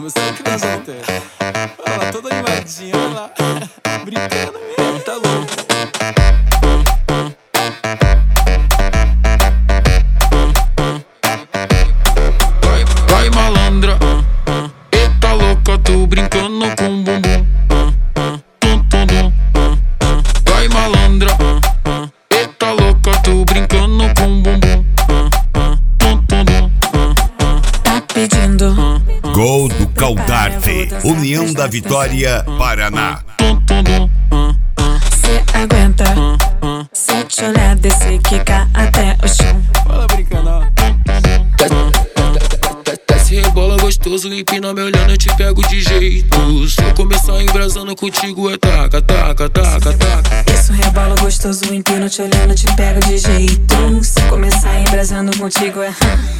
Você acredita? Olha lá, toda animadinha, olha lá. Brincando mesmo, tá louco. Vai malandra, eita louca, tô brincando com bumbum. Vai malandra, eita louca, tô brincando com bumbum. Tá pedindo Gol do Caudarte, União da Vitória, Paraná. cê aguenta, se te olhar descer, quica até o chão. Olha brincando, ó. Desce, rebola gostoso, empina me olhando, eu te pego de jeito. Se eu começar embrasando contigo é taca, taca, taca, taca. Isso rebola gostoso, empino te olhando, te pego de jeito. Se começar embrasando contigo é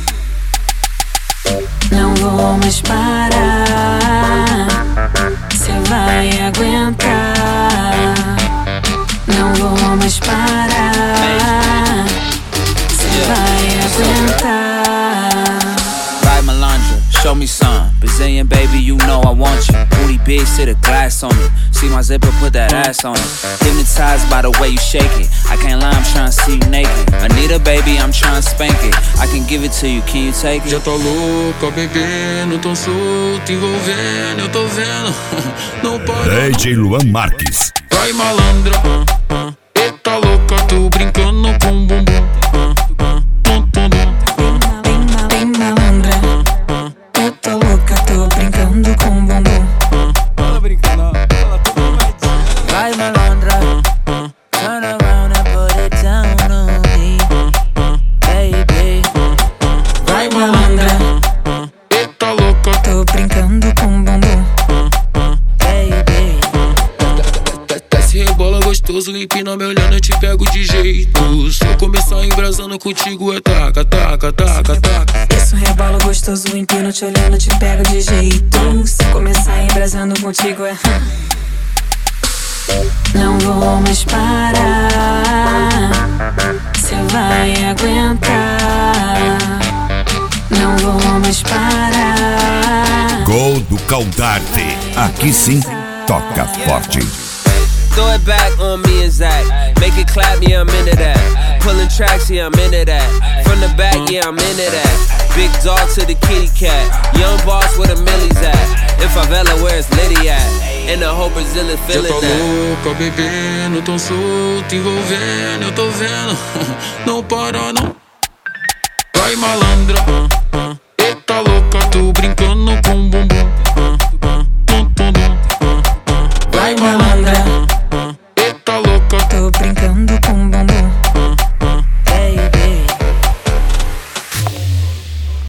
não vou mais parar, cê vai aguentar. Não vou mais parar, cê vai aguentar. Vai malandra, show me some. Brazilian baby, you know I want you. Booty big, sit a glass on me. See my zipper, put that ass on it. Hypnotized by the way you shake it. I can't lie, I'm tryna see you naked. Anita baby, I'm tryna spank it. I can give it to you, can you take it? Já tá louca, bebendo, tão solto, envolvendo, eu tô vendo. Não para. DJ Luan Marques. Vai malandra, eita louca, tô brincando com bumbum. Bem malandra, eu tô louca, tô brincando com bumbum. Olha brincando, ó. Olha lá, toda animadinha. Vai malandra, turn around and put it down on me, baby. Vai malandra, Eita louca, tô brincando com bumbum. Baby. desce, rebola gostoso, empina me olhando, eu te pego de jeito. Se eu começar embrasando contigo é taca, taca, taca, taca. Isso rebola gostoso, empino te olhando, te pego de jeito. Se começar embrasando contigo é não vou mais parar, cê vai aguentar. Não vou mais parar. Gol do Caudarte. Aqui sim, toca forte. Throw it back on me and Zach. Make it clap, yeah, I'm into that. Pulling tracks, yeah, I'm into that. From the back, yeah, I'm into that. Big dog to the kitty cat. Young boss where the millies at. In favela, where's Liddy at? And the whole Brazil is Já feeling tá that. louca, bebendo, tão solto, envolvendo, eu tô vendo. Não para não. Vai malandra, eita louca, tô brincando.